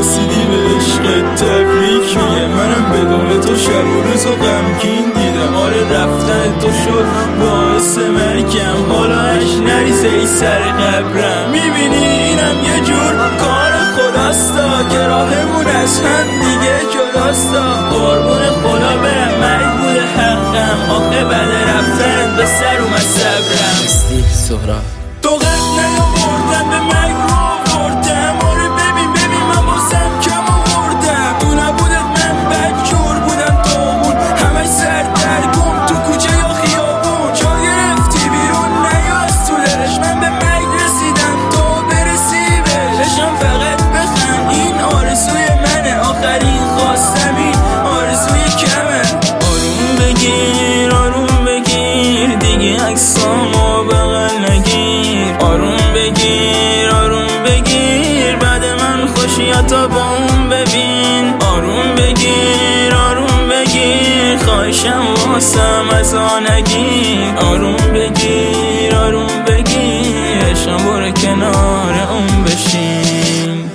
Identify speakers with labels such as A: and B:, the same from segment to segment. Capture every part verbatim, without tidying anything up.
A: رسیدی به عشقت تبریک میگه. منم بدون تو شب و روز و غمگین دیدم. آره رفتن تو شد باعث مرگم، حالا اش نریزه ای سر قبرم. میبینی اینم یه جور کار خداستا که راهمون از هم دیگه جداستا. قربون خدا برم مرگ بوده حقم، آخه بعد رفتن به سر اومد صبرم.
B: استیو سهراب
A: تو قد نیاوردم به مرگ رو آوردم. آره ببین ببین من بازم کم آوردم. تو نبودت من بدجور بودم تامون، همش سر درگم تو کوچه یا خیابون. جا گرفتی بیرون نیاز تو دلش، من به مرگ رسیدم تو برسی بهشم. فقط بخند این آرزوی منه، آخرین خواستم این آرزوی کمه. آروم بگیر آروم بگیر دیگه عکسامو بغل نگیر. آروم بگیر آروم بگیر بعد من خوشیاتا با اون ببین. آروم بگیر آروم بگیر خواهشم واسم از آن نگیر. آروم بگیر آروم بگیر عشقم برو کنار اون بشین.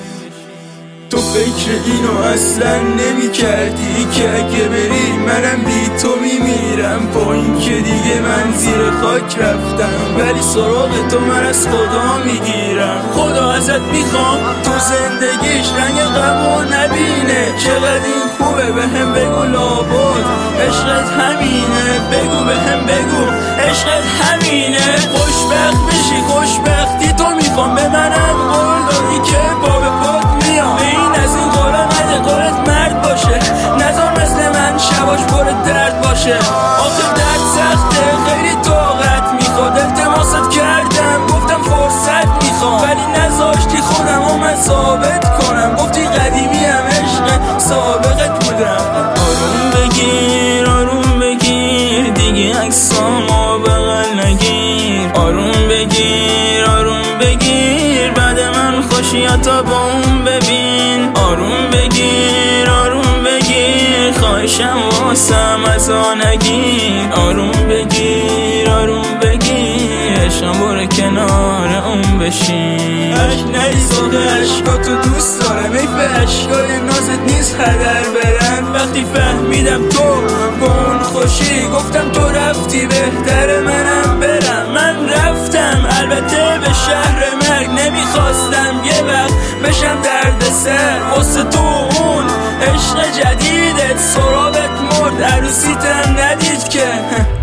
A: تو فکر اینو اصلا نمی کردی که اگه بری منم بی تو میمیرم. با این که دیگه من زیر خاک رفتم، ولی سراغ تو من از خدا میگیرم. خدا ازت میخوام تو زندگیش رنگ غمو نبینه. چقدر این خوبه به هم بگو لابد عشقت همینه. بگو به هم بگو عشقت همینه. خوشبخت بشی خوشبختی تو میخوام، به منم قول دادی که با به پات میام. این از این قولا نده قولت مرد باشه، نظر مثل من شباش پر درد باشه. آخه درد سخته خیلی طاقت میخواد. التماست کردم گفتم فرصت میخوام، ولی نذاشتی خودم رو من ثابت کنم. گفتی قدیمی هم عشق سابقت بودم. آروم بگیر آروم بگیر دیگه عکسامو بغل نگیر. آروم بگیر آروم بگیر بعد من خوشیاتا با اون ببین. آروم بگیر آروم بگیر خواهشم واسم از آن نگیر. آروم بگیر آروم بگیر عشقم برو کنار اون بشین. عشق نریز آقا عشقاتو دوست دارم، ای به عشقای نازت نیست هدر برن. وقتی فهمیدم تو با اون خوشی گفتم تو رفتی بهتر منم برم. من رفتم البته به شهر مرگ، نمیخواستم یه وقت بشم درد سر واسه تو. اون عشق جدیدت سرابت مرد، عروسیتم ندید که